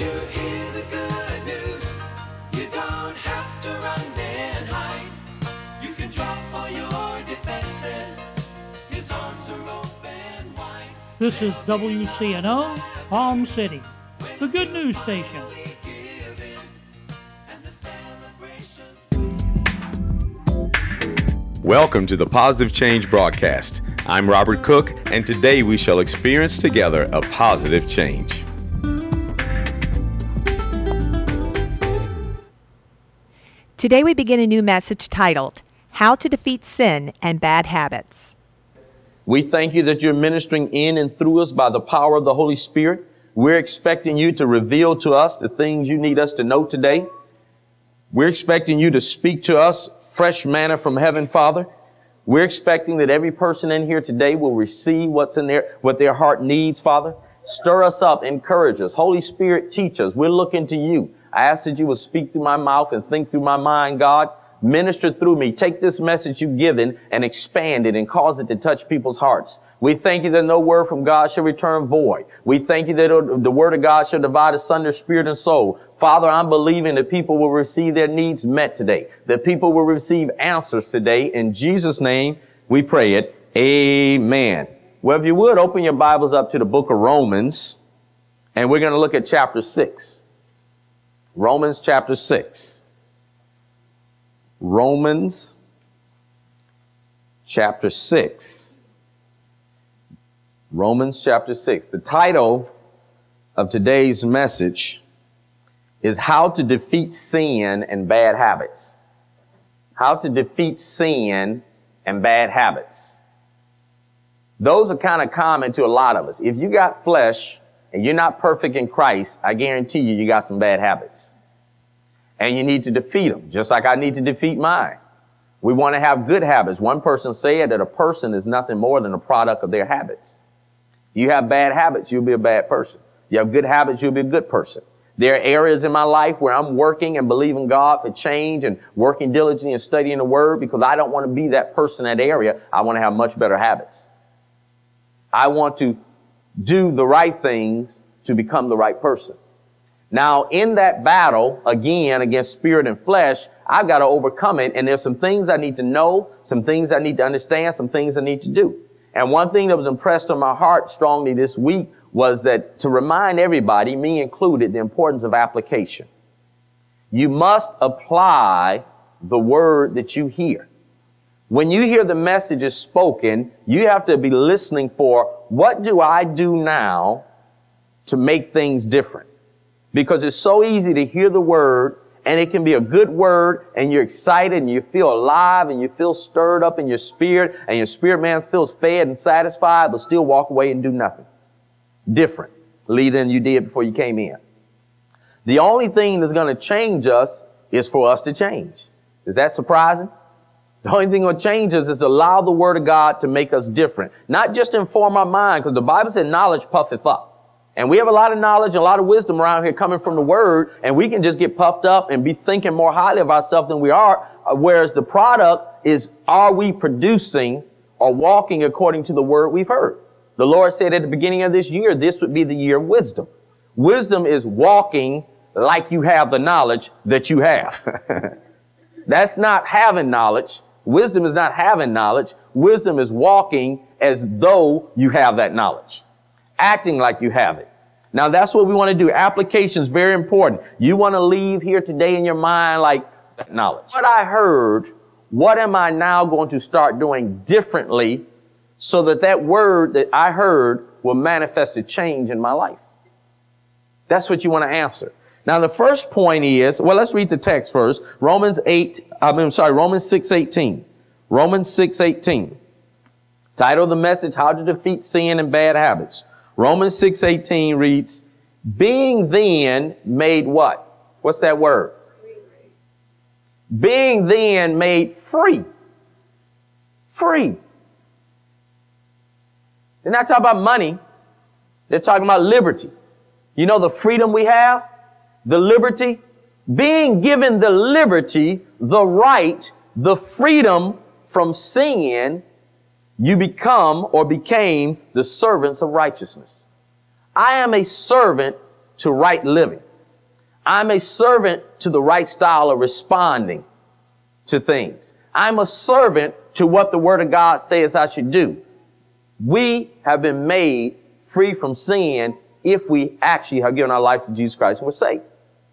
you hear the good news? You don't have to run and hide. You can drop all your defenses. His arms are open wide. This is WCNO, Palm City, the good news station. Welcome to the Positive Change broadcast. I'm Robert Cook, and today we shall experience together a positive change. Today we begin a new message titled, How to Defeat Sin and Bad Habits. We thank you that you're ministering in and through us by the power of the Holy Spirit. We're expecting you to reveal to us the things you need us to know today. We're expecting you to speak to us fresh manna from heaven, Father. We're expecting that every person in here today will receive what their heart needs, Father. Stir us up, encourage us. Holy Spirit, teach us. We're looking to you. I ask that you will speak through my mouth and think through my mind, God. Minister through me. Take this message you've given and expand it and cause it to touch people's hearts. We thank you that no word from God shall return void. We thank you that the word of God shall divide asunder spirit and soul. Father, I'm believing that people will receive their needs met today, that people will receive answers today. In Jesus' name, we pray it. Amen. Well, if you would, open your Bibles up to the book of Romans, and we're going to look at chapter 6. Romans chapter 6. Romans chapter 6. Romans chapter 6. The title of today's message is How to Defeat Sin and Bad Habits. How to defeat sin and bad habits. Those are kind of common to a lot of us. If you got flesh and you're not perfect in Christ, I guarantee you got some bad habits. And you need to defeat them, just like I need to defeat mine. We want to have good habits. One person said that a person is nothing more than a product of their habits. You have bad habits, you'll be a bad person. You have good habits, you'll be a good person. There are areas in my life where I'm working and believing God for change and working diligently and studying the Word because I don't want to be that person in that area. I want to have much better habits. I want to do the right things to become the right person. Now, in that battle, again, against spirit and flesh, I've got to overcome it. And there's some things I need to know, some things I need to understand, some things I need to do. And one thing that was impressed on my heart strongly this week was that to remind everybody, me included, the importance of application. You must apply the word that you hear. When you hear the messages spoken, you have to be listening for, what do I do now to make things different? Because it's so easy to hear the word, and it can be a good word, and you're excited, and you feel alive, and you feel stirred up in your spirit, and your spirit man feels fed and satisfied, but still walk away and do nothing differently than you did before you came in. The only thing that's going to change us is for us to change. Is that surprising? The only thing that will change us is to allow the Word of God to make us different. Not just inform our mind, because the Bible said knowledge puffeth up. And we have a lot of knowledge and a lot of wisdom around here coming from the Word, and we can just get puffed up and be thinking more highly of ourselves than we are, whereas the product is, are we producing or walking according to the Word we've heard? The Lord said at the beginning of this year, this would be the year of wisdom. Wisdom is walking like you have the knowledge that you have. That's not having knowledge. Wisdom is not having knowledge. Wisdom is walking as though you have that knowledge. Acting like you have it. Now that's what we want to do. Application is very important. You want to leave here today in your mind like knowledge. What I heard, what am I now going to start doing differently so that that word that I heard will manifest a change in my life? That's what you want to answer. Now the first point is, well, let's read the text first. Romans 6:18. Romans 6:18. Title of the message, How to Defeat Sin and Bad Habits. Romans 6:18 reads, being then made what? What's that word? Free. Being then made free. Free. They're not talking about money. They're talking about liberty. You know the freedom we have? The liberty? Being given the liberty, the right, the freedom from sin, you become or became the servants of righteousness. I am a servant to right living. I'm a servant to the right style of responding to things. I'm a servant to what the Word of God says I should do. We have been made free from sin if we actually have given our life to Jesus Christ and we're saved.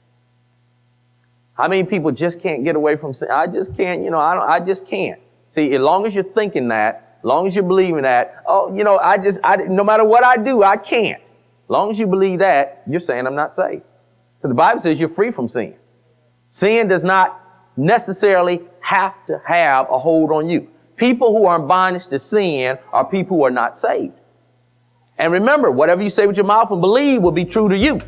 How many people just can't get away from sin? I just can't, I just can't. See, as long as you're thinking that, as long as you're believing that, no matter what I do, I can't. As long as you believe that, you're saying I'm not saved. So the Bible says you're free from sin. Sin does not necessarily have to have a hold on you. People who are in bondage to sin are people who are not saved. And remember, whatever you say with your mouth and believe will be true to you.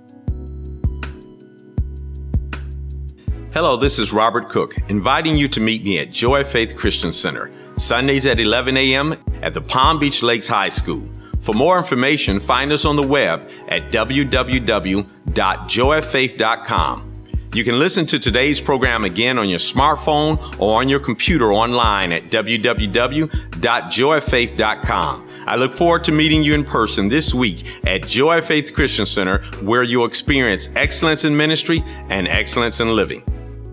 Hello, this is Robert Cook, inviting you to meet me at Joy Faith Christian Center, Sundays at 11 a.m. at the Palm Beach Lakes High School. For more information, find us on the web at www.joyfaith.com. You can listen to today's program again on your smartphone or on your computer online at www.joyfaith.com. I look forward to meeting you in person this week at Joy Faith Christian Center, where you'll experience excellence in ministry and excellence in living.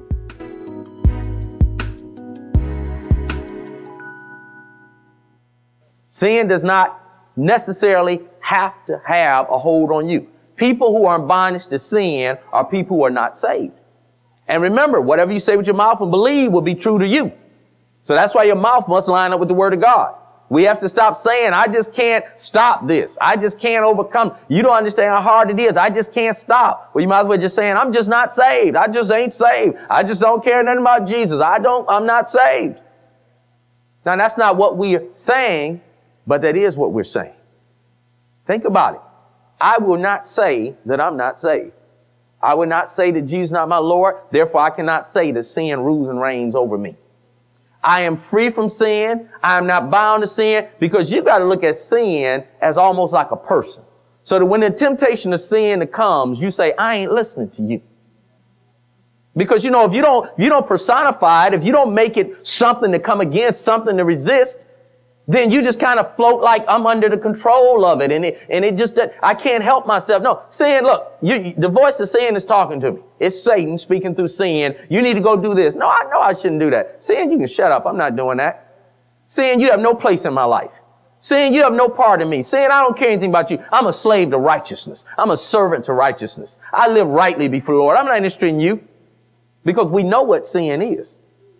Sin does not necessarily have to have a hold on you. People who are in bondage to sin are people who are not saved. And remember, whatever you say with your mouth and believe will be true to you. So that's why your mouth must line up with the Word of God. We have to stop saying, I just can't stop this. I just can't overcome. You don't understand how hard it is. I just can't stop. Well, you might as well just saying, I'm just not saved. I just ain't saved. I just don't care nothing about Jesus. I'm not saved. Now, that's not what we are saying, but that is what we're saying. Think about it. I will not say that I'm not saved. I will not say that Jesus is not my Lord. Therefore, I cannot say that sin rules and reigns over me. I am free from sin. I am not bound to sin, because you got to look at sin as almost like a person. So that when the temptation of sin comes, you say, I ain't listening to you. Because, if you don't personify it, if you don't make it something to come against, something to resist, then you just kind of float like I'm under the control of it. And it just, I can't help myself. No, sin, look, the voice of sin is talking to me. It's Satan speaking through sin. You need to go do this. No, I know I shouldn't do that. Sin, you can shut up. I'm not doing that. Sin, you have no place in my life. Sin, you have no part in me. Sin, I don't care anything about you. I'm a slave to righteousness. I'm a servant to righteousness. I live rightly before the Lord. I'm not interested in you, because we know what sin is.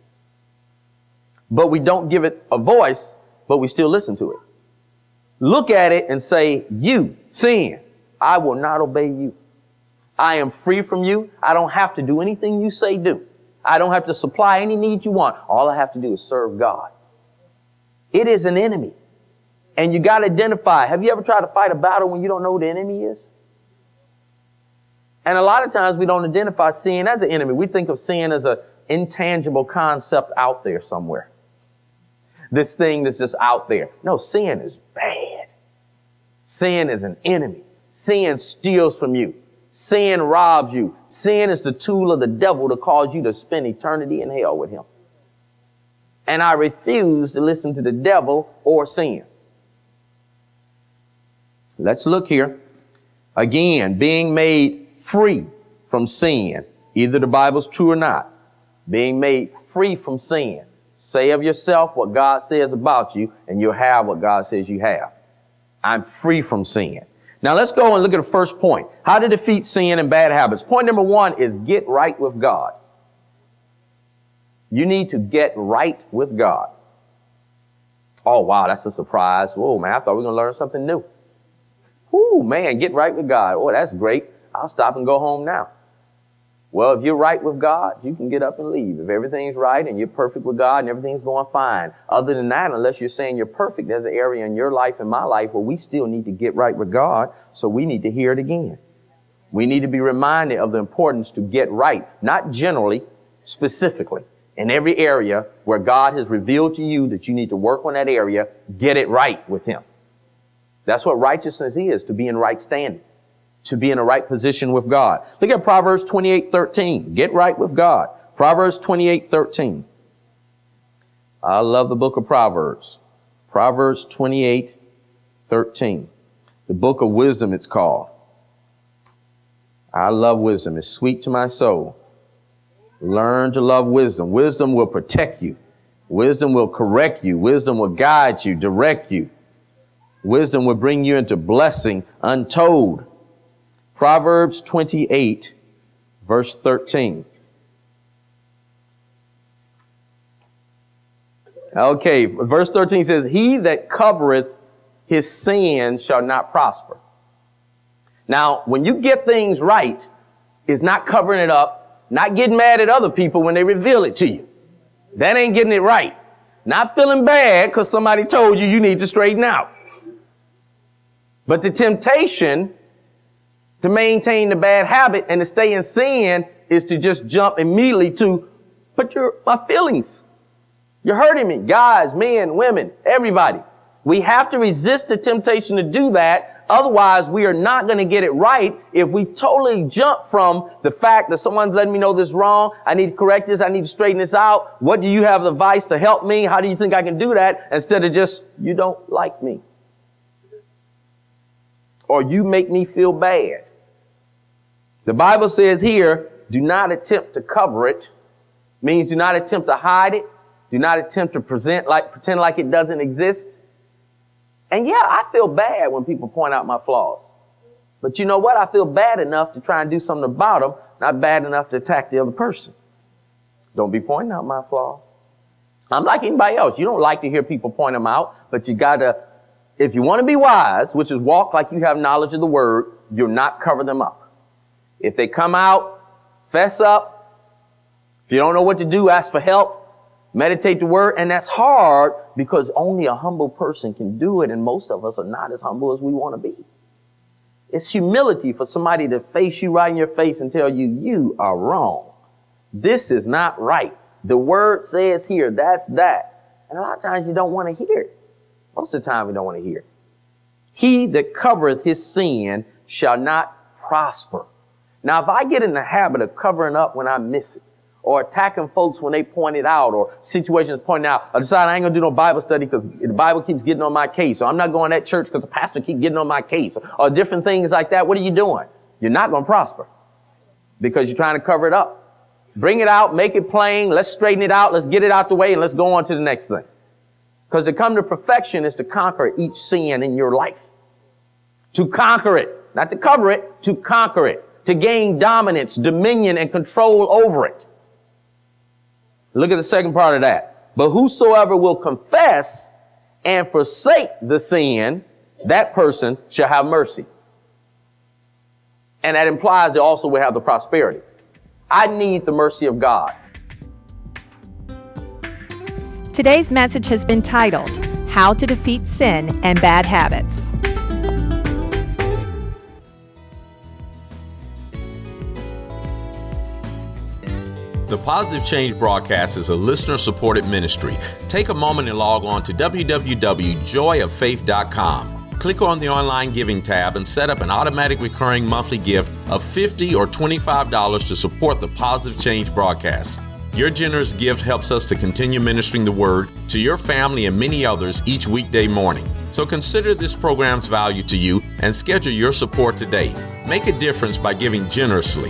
But we don't give it a voice, but we still listen to it. Look at it and say, you, sin, I will not obey you. I am free from you. I don't have to do anything you say do. I don't have to supply any need you want. All I have to do is serve God. It is an enemy. And you got to identify. Have you ever tried to fight a battle when you don't know who the enemy is? And a lot of times we don't identify sin as an enemy. We think of sin as an intangible concept out there somewhere. This thing that's just out there. No, sin is bad. Sin is an enemy. Sin steals from you. Sin robs you. Sin is the tool of the devil to cause you to spend eternity in hell with him. And I refuse to listen to the devil or sin. Let's look here. Again, being made free from sin. Either the Bible's true or not. Being made free from sin. Say of yourself what God says about you, and you'll have what God says you have. I'm free from sin. Now let's go and look at the first point. How to defeat sin and bad habits. Point number one is get right with God. You need to get right with God. Oh, wow, that's a surprise. Whoa, man, I thought we were going to learn something new. Whoo, man, get right with God. Oh, that's great. I'll stop and go home now. Well, if you're right with God, you can get up and leave. If everything's right and you're perfect with God and everything's going fine. Other than that, unless you're saying you're perfect, there's an area in your life and my life where we still need to get right with God, so we need to hear it again. We need to be reminded of the importance to get right, not generally, specifically. In every area where God has revealed to you that you need to work on that area, get it right with Him. That's what righteousness is, to be in right standing. To be in a right position with God. Look at Proverbs 28:13. Get right with God. Proverbs 28:13. I love the book of Proverbs. Proverbs 28:13. The book of wisdom it's called. I love wisdom. It's sweet to my soul. Learn to love wisdom. Wisdom will protect you. Wisdom will correct you. Wisdom will guide you, direct you. Wisdom will bring you into blessing untold. Proverbs 28, verse 13. Okay, verse 13 says, he that covereth his sin shall not prosper. Now, when you get things right, it's not covering it up, not getting mad at other people when they reveal it to you. That ain't getting it right. Not feeling bad because somebody told you need to straighten out. But the temptation to maintain the bad habit and to stay in sin is to just jump immediately to, but my feelings. You're hurting me. Guys, men, women, everybody. We have to resist the temptation to do that. Otherwise, we are not going to get it right if we totally jump from the fact that someone's letting me know this is wrong. I need to correct this. I need to straighten this out. What do you have advice to help me? How do you think I can do that? Instead of just, you don't like me. Or you make me feel bad. The Bible says here, do not attempt to cover it. Means do not attempt to hide it. Do not attempt to pretend like it doesn't exist. And yeah, I feel bad when people point out my flaws. But you know what? I feel bad enough to try and do something about them, not bad enough to attack the other person. Don't be pointing out my flaws. I'm like anybody else. You don't like to hear people point them out, but you gotta, if you want to be wise, which is walk like you have knowledge of the word, you'll not cover them up. If they come out, fess up. If you don't know what to do, ask for help. Meditate the word, and that's hard because only a humble person can do it, and most of us are not as humble as we want to be. It's humility for somebody to face you right in your face and tell you, you are wrong. This is not right. The word says here, that's that. And a lot of times you don't want to hear it. Most of the time we don't want to hear it. He that covereth his sin shall not prosper. Now, if I get in the habit of covering up when I miss it, or attacking folks when they point it out, or situations pointing out, I decide I ain't gonna do no Bible study because the Bible keeps getting on my case, or I'm not going to that church because the pastor keeps getting on my case, or different things like that. What are you doing? You're not gonna prosper because you're trying to cover it up. Bring it out, make it plain, let's straighten it out, let's get it out the way, and let's go on to the next thing. Because to come to perfection is to conquer each sin in your life. To conquer it, not to cover it, to conquer it, to gain dominance, dominion, and control over it. Look at the second part of that. But whosoever will confess and forsake the sin, that person shall have mercy. And that implies they also will have the prosperity. I need the mercy of God. Today's message has been titled, How to Defeat Sin and Bad Habits. The Positive Change broadcast is a listener-supported ministry. Take a moment and log on to www.joyoffaith.com. Click on the online giving tab and set up an automatic recurring monthly gift of $50 or $25 to support the Positive Change broadcast. Your generous gift helps us to continue ministering the word to your family and many others each weekday morning. So consider this program's value to you and schedule your support today. Make a difference by giving generously.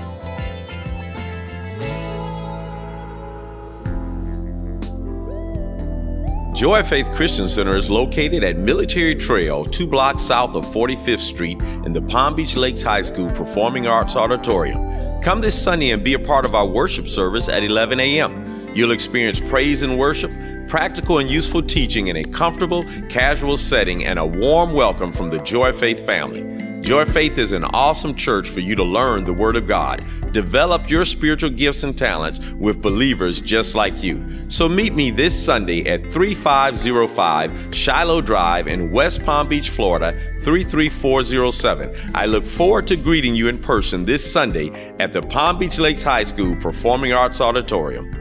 Joy of Faith Christian Center is located at Military Trail, 2 blocks south of 45th Street in the Palm Beach Lakes High School Performing Arts Auditorium. Come this Sunday and be a part of our worship service at 11 a.m. You'll experience praise and worship, practical and useful teaching in a comfortable, casual setting, and a warm welcome from the Joy of Faith family. Joy of Faith is an awesome church for you to learn the Word of God, develop your spiritual gifts and talents with believers just like you. So meet me this Sunday at 3505 Shiloh Drive in West Palm Beach, Florida, 33407. I look forward to greeting you in person this Sunday at the Palm Beach Lakes High School Performing Arts Auditorium.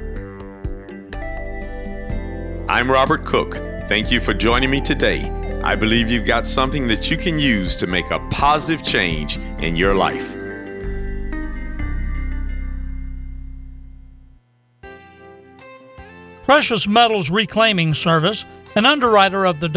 I'm Robert Cook. Thank you for joining me today. I believe you've got something that you can use to make a positive change in your life. Precious Metals Reclaiming Service, an underwriter of the